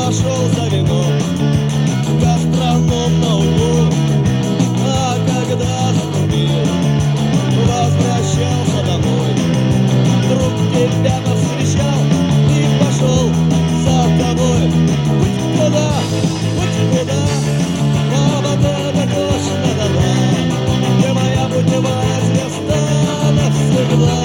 пошел за вином в гастроном на углу. А когда закупил, возвращался домой, вдруг тебя повстречал и пошел за тобой. Хоть куда, мама, это точно дала. Ты моя путевая звезда навсегда.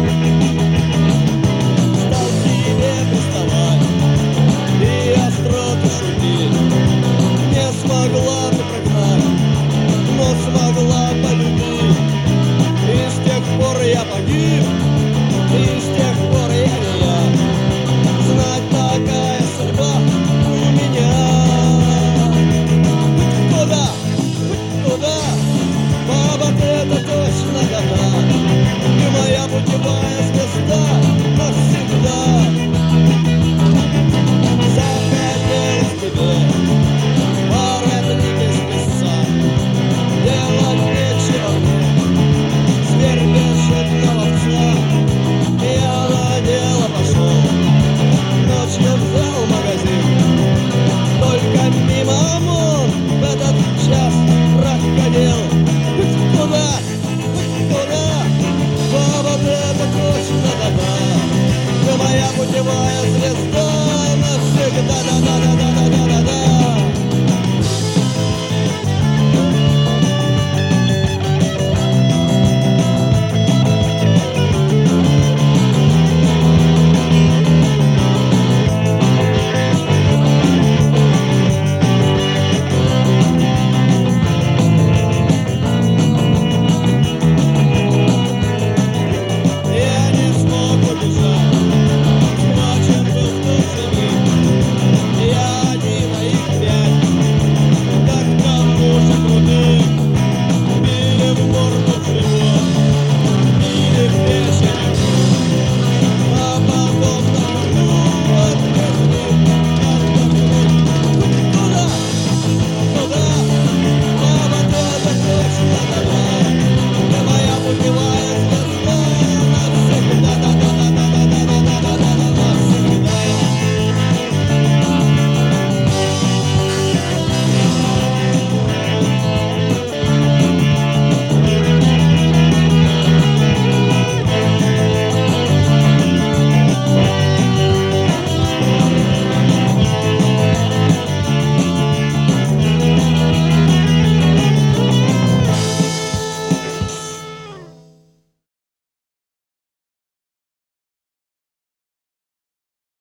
Стал тебе приставать и остроты шутить. Не смогла ты прогнать, но смогла полюбить. И с тех пор я погиб, и с тех пор я не я. Знать, такая судьба у меня. Хоть куда, баба, ты это точно дана. Ты моя путевая звезда навсегда. Захотелось тебе воротник из песка. Делать нечего мне, зверь бежит на ловца. Я на дело пошел, ночью взял магазин. Только мимо ОМОН в этот час проходил. Хоть куда, баба, ты это точно дана. Ты моя путевая звезда